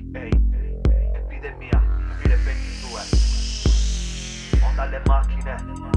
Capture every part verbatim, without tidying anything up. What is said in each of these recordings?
Ehi, epidemia, duemilaventidue. Onda alle macchine.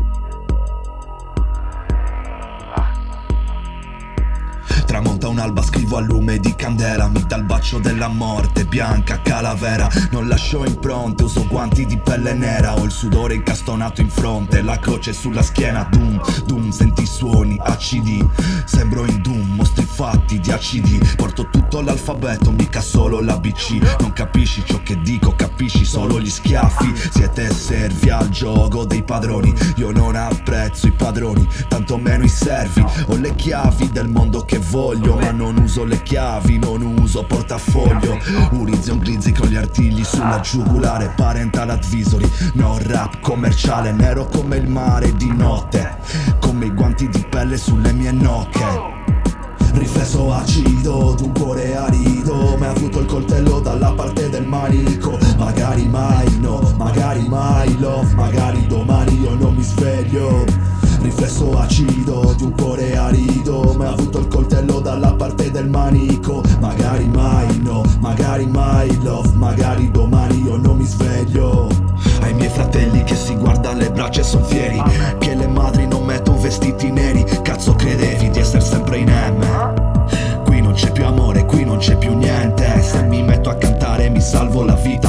Tramonta un'alba, scrivo a lume di candela. Mi dà il bacio della morte, bianca calavera. Non lascio impronte, uso guanti di pelle nera. Ho il sudore incastonato in fronte, la croce sulla schiena. Doom, doom, senti i suoni acidi. Sembro in Doom, mostri fatti di acidi. Porto tutto l'alfabeto, mica solo l'A B C. Non capisci ciò che dico, capisci solo gli schiaffi. Siete servi al gioco dei padroni. Io non apprezzo i padroni, tanto meno i servi. Ho le chiavi del mondo che voglio, ma non uso le chiavi, non uso portafoglio. Urizion glizzi con gli artigli sulla giugulare. Parental advisory, no rap commerciale. Nero come il mare di notte, come i guanti di pelle sulle mie nocche. Riflesso acido d'un cuore arido, mi ha avuto il coltello dalla parte del manico. Magari mai no, magari mai love, magari domani io non mi sveglio. Riflesso acido di un cuore arido, mi ha avuto il coltello dalla parte del manico. Magari mai no, magari mai love, magari domani io non mi sveglio. Ai miei fratelli che si guardano le braccia e son fieri, che le madri non mettono vestiti neri. Cazzo credevi di essere sempre in M? Qui non c'è più amore, qui non c'è più niente. Se mi metto a cantare mi salvo la vita.